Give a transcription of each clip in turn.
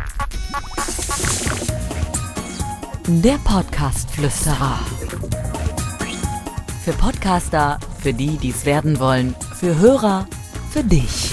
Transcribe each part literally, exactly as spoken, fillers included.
Der Podcast-Flüsterer. Für Podcaster, für die, die es werden wollen, für Hörer, für dich.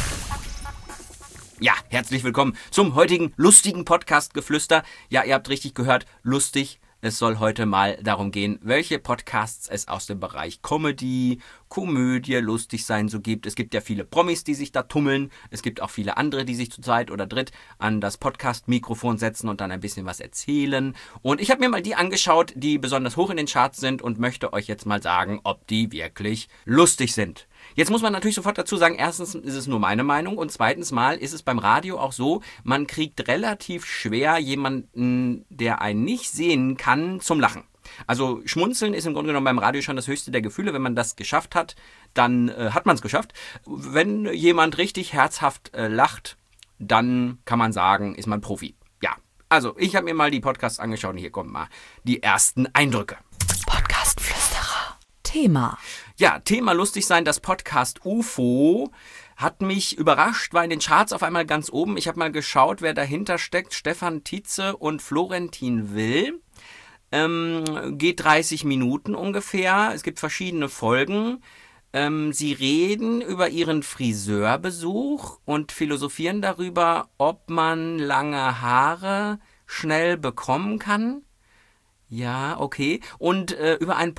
Ja, herzlich willkommen zum heutigen lustigen Podcast-Geflüster. Ja, ihr habt richtig gehört, lustig. Es soll heute mal darum gehen, welche Podcasts es aus dem Bereich Comedy, Komödie, lustig sein so gibt. Es gibt ja viele Promis, die sich da tummeln. Es gibt auch viele andere, die sich zu zweit oder dritt an das Podcast-Mikrofon setzen und dann ein bisschen was erzählen. Und ich habe mir mal die angeschaut, die besonders hoch in den Charts sind und möchte euch jetzt mal sagen, ob die wirklich lustig sind. Jetzt muss man natürlich sofort dazu sagen, erstens ist es nur meine Meinung und zweitens mal ist es beim Radio auch so, man kriegt relativ schwer jemanden, der einen nicht sehen kann, zum Lachen. Also schmunzeln ist im Grunde genommen beim Radio schon das höchste der Gefühle. Wenn man das geschafft hat, dann äh, hat man es geschafft. Wenn jemand richtig herzhaft äh, lacht, dann kann man sagen, ist man Profi. Ja, also ich habe mir mal die Podcasts angeschaut und hier kommen mal die ersten Eindrücke. Podcast-Flüsterer. Thema. Ja, Thema lustig sein, das Podcast U F O hat mich überrascht, war in den Charts auf einmal ganz oben. Ich habe mal geschaut, wer dahinter steckt. Stefan Tietze und Florentin Will. Ähm, geht dreißig Minuten ungefähr. Es gibt verschiedene Folgen. Ähm, sie reden über ihren Friseurbesuch und philosophieren darüber, ob man lange Haare schnell bekommen kann. Ja, okay. Und äh, über ein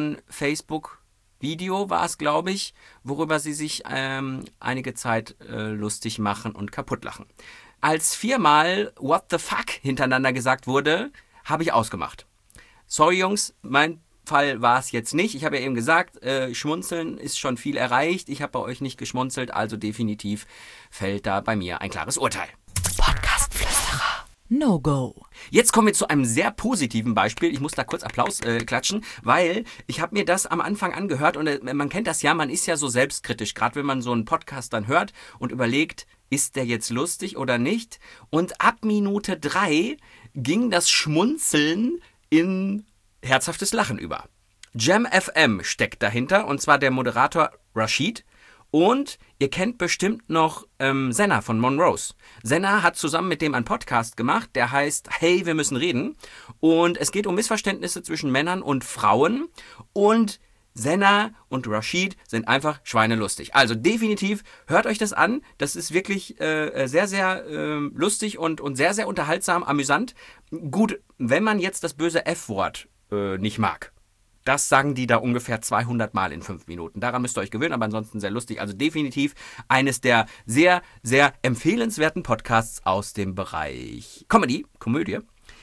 Pokémon-Facebook-Video war es, glaube ich, worüber sie sich ähm, einige Zeit äh, lustig machen und kaputt lachen. Als viermal What the fuck hintereinander gesagt wurde, habe ich ausgemacht. Sorry Jungs, mein Fall war es jetzt nicht. Ich habe ja eben gesagt, äh, Schmunzeln ist schon viel erreicht. Ich habe bei euch nicht geschmunzelt, also definitiv fällt da bei mir ein klares Urteil. Podcast-Flüsterer. No-Go. Jetzt kommen wir zu einem sehr positiven Beispiel. Ich muss da kurz Applaus äh, klatschen, weil ich habe mir das am Anfang angehört und äh, man kennt das ja, man ist ja so selbstkritisch, gerade wenn man so einen Podcast dann hört und überlegt, ist der jetzt lustig oder nicht? Und ab Minute drei ging das Schmunzeln in herzhaftes Lachen über. Jam F M steckt dahinter und zwar der Moderator Rashid. Und ihr kennt bestimmt noch ähm, Senna von Monrose. Senna hat zusammen mit dem einen Podcast gemacht, der heißt Hey, wir müssen reden. Und es geht um Missverständnisse zwischen Männern und Frauen. Und Senna und Rashid sind einfach schweinelustig. Also definitiv, hört euch das an. Das ist wirklich äh, sehr, sehr äh, lustig und, und sehr, sehr unterhaltsam, amüsant. Gut, wenn man jetzt das böse F-Wort äh, nicht mag. Das sagen die da ungefähr zweihundert Mal in fünf Minuten. Daran müsst ihr euch gewöhnen, aber ansonsten sehr lustig. Also definitiv eines der sehr, sehr empfehlenswerten Podcasts aus dem Bereich Comedy, Komödie.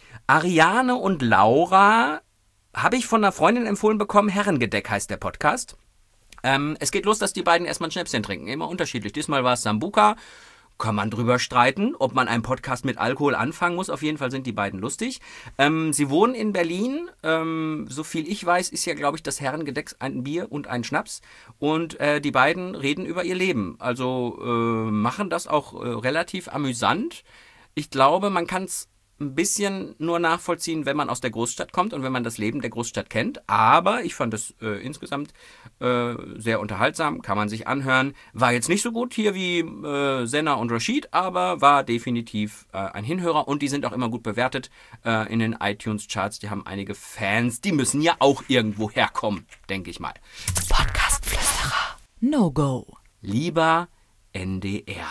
Ariane und Laura habe ich von einer Freundin empfohlen bekommen. Herrengedeck heißt der Podcast. Ähm, es geht los, dass die beiden erstmal ein Schnäpschen trinken. Immer unterschiedlich. Diesmal war es Sambuca. Kann man drüber streiten, ob man einen Podcast mit Alkohol anfangen muss. Auf jeden Fall sind die beiden lustig. Ähm, sie wohnen in Berlin. Ähm, so viel ich weiß, ist ja, glaube ich, das Herrengedeck ein Bier und ein Schnaps. Und äh, die beiden reden über ihr Leben. Also äh, machen das auch äh, relativ amüsant. Ich glaube, man kann es ein bisschen nur nachvollziehen, wenn man aus der Großstadt kommt und wenn man das Leben der Großstadt kennt. Aber ich fand es äh, insgesamt äh, sehr unterhaltsam, kann man sich anhören. War jetzt nicht so gut hier wie äh, Senna und Rashid, aber war definitiv äh, ein Hinhörer und die sind auch immer gut bewertet äh, in den iTunes-Charts. Die haben einige Fans, die müssen ja auch irgendwo herkommen, denke ich mal. Podcast-Flüsterer. No-Go. Lieber N D R.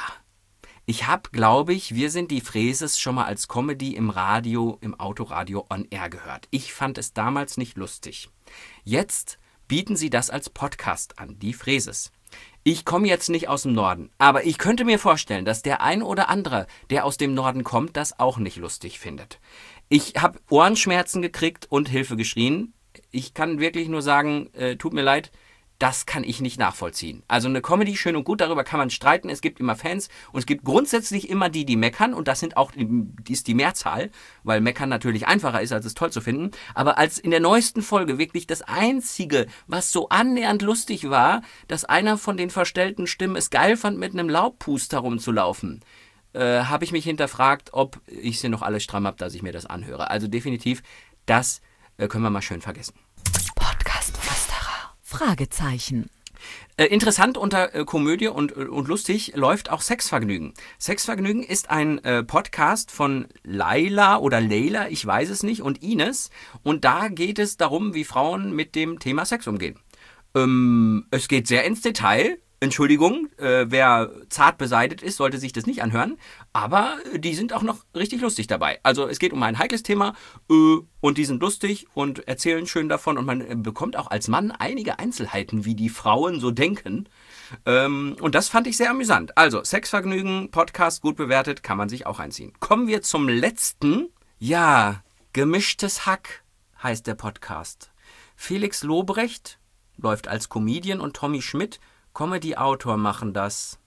Ich habe, glaube ich, wir sind die Fräses schon mal als Comedy im Radio, im Autoradio on Air gehört. Ich fand es damals nicht lustig. Jetzt bieten sie das als Podcast an, die Fräses. Ich komme jetzt nicht aus dem Norden, aber ich könnte mir vorstellen, dass der ein oder andere, der aus dem Norden kommt, das auch nicht lustig findet. Ich habe Ohrenschmerzen gekriegt und Hilfe geschrien. Ich kann wirklich nur sagen, äh, tut mir leid, das kann ich nicht nachvollziehen. Also eine Comedy, schön und gut, darüber kann man streiten. Es gibt immer Fans und es gibt grundsätzlich immer die, die meckern. Und das sind auch, die ist die Mehrzahl, weil meckern natürlich einfacher ist, als es toll zu finden. Aber als in der neuesten Folge wirklich das Einzige, was so annähernd lustig war, dass einer von den verstellten Stimmen es geil fand, mit einem Laubpuster rumzulaufen, äh, habe ich mich hinterfragt, ob ich sie noch alle stramm habe, dass ich mir das anhöre. Also definitiv, das äh, können wir mal schön vergessen. Podcast-Flüsterer. Fragezeichen. Äh, interessant unter äh, Komödie und, und lustig läuft auch Sexvergnügen. Sexvergnügen ist ein äh, Podcast von Laila oder Leila, ich weiß es nicht, und Ines. Und da geht es darum, wie Frauen mit dem Thema Sex umgehen. Ähm, es geht sehr ins Detail. Entschuldigung, äh, wer zart beseitigt ist, sollte sich das nicht anhören. Aber die sind auch noch richtig lustig dabei. Also es geht um ein heikles Thema äh, und die sind lustig und erzählen schön davon. Und man äh, bekommt auch als Mann einige Einzelheiten, wie die Frauen so denken. Ähm, und das fand ich sehr amüsant. Also Sexvergnügen, Podcast, gut bewertet, kann man sich auch einziehen. Kommen wir zum letzten. Ja, Gemischtes Hack heißt der Podcast. Felix Lobrecht läuft als Comedian und Tommy Schmidt, Comedy-Autor, machen das.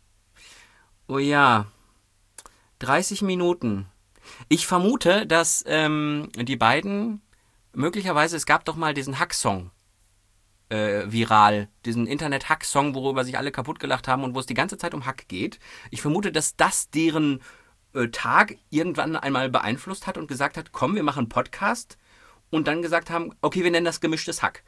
Oh ja, dreißig Minuten. Ich vermute, dass ähm, die beiden, möglicherweise, es gab doch mal diesen Hack-Song äh, viral, diesen Internet-Hack-Song, worüber sich alle kaputt gelacht haben und wo es die ganze Zeit um Hack geht. Ich vermute, dass das deren äh, Tag irgendwann einmal beeinflusst hat und gesagt hat, komm, wir machen einen Podcast. Und dann gesagt haben, okay, wir nennen das Gemischtes Hack.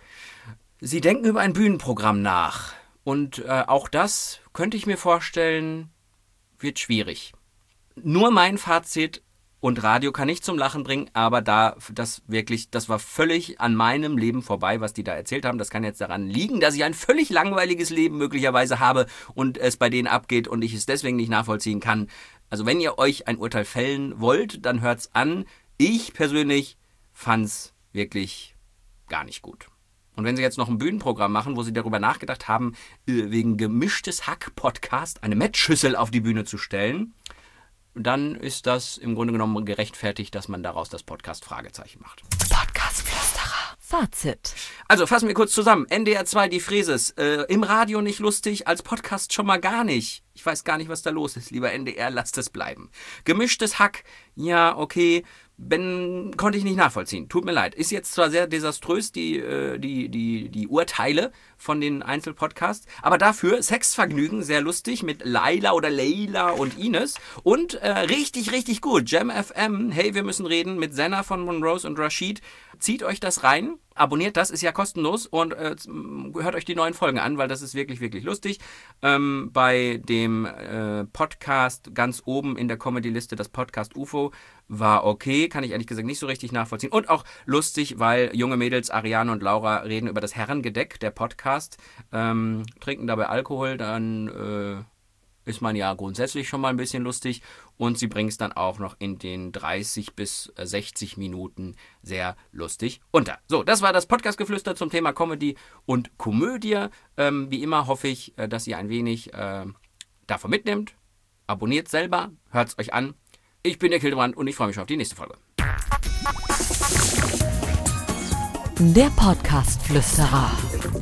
Sie denken über ein Bühnenprogramm nach. Und äh, auch das, könnte ich mir vorstellen, wird schwierig. Nur mein Fazit, und Radio kann nicht zum Lachen bringen, aber da, das wirklich, das war völlig an meinem Leben vorbei, was die da erzählt haben. Das kann jetzt daran liegen, dass ich ein völlig langweiliges Leben möglicherweise habe und es bei denen abgeht und ich es deswegen nicht nachvollziehen kann. Also wenn ihr euch ein Urteil fällen wollt, dann hört's an. Ich persönlich fand's wirklich gar nicht gut. Und wenn sie jetzt noch ein Bühnenprogramm machen, wo sie darüber nachgedacht haben, wegen Gemischtes Hack-Podcast eine Matchschüssel auf die Bühne zu stellen, dann ist das im Grunde genommen gerechtfertigt, dass man daraus das Podcast-Fragezeichen macht. Podcast-Flüsterer. Fazit. Also fassen wir kurz zusammen. N D R zwei, die Fräses. Äh, Im Radio nicht lustig, als Podcast schon mal gar nicht. Ich weiß gar nicht, was da los ist. Lieber N D R, lasst es bleiben. Gemischtes Hack. Ja, okay. Ben, konnte ich nicht nachvollziehen. Tut mir leid. Ist jetzt zwar sehr desaströs, die, äh, die, die, die Urteile von den Einzelpodcasts, aber dafür Sexvergnügen, sehr lustig, mit Laila oder Leila und Ines. Und äh, richtig, richtig gut. Jam F M, hey, wir müssen reden, mit Senna von Monrose und Rashid. Zieht euch das rein. Abonniert das, ist ja kostenlos und äh, hört euch die neuen Folgen an, weil das ist wirklich, wirklich lustig. Ähm, bei dem äh, Podcast ganz oben in der Comedy-Liste, das Podcast U F O, war okay, kann ich ehrlich gesagt nicht so richtig nachvollziehen. Und auch lustig, weil junge Mädels, Ariane und Laura, reden über das Herrengedeck, der Podcast, ähm, trinken dabei Alkohol, dann äh, ist man ja grundsätzlich schon mal ein bisschen lustig und sie bringen es dann auch noch in den dreißig bis sechzig Minuten sehr lustig unter. So, das war das Podcast-Geflüster zum Thema Comedy und Komödie. Ähm, wie immer hoffe ich, dass ihr ein wenig äh, davon mitnehmt. Abonniert selber, hört es euch an. Ich bin der Hildebrand und ich freue mich schon auf die nächste Folge. Der Podcast-Flüsterer.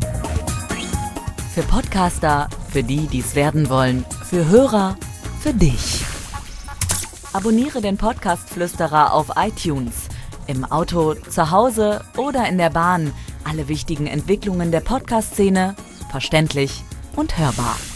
Für Podcaster, für die, die es werden wollen, für Hörer, für dich. Abonniere den Podcast-Flüsterer auf iTunes, im Auto, zu Hause oder in der Bahn. Alle wichtigen Entwicklungen der Podcast-Szene, verständlich und hörbar.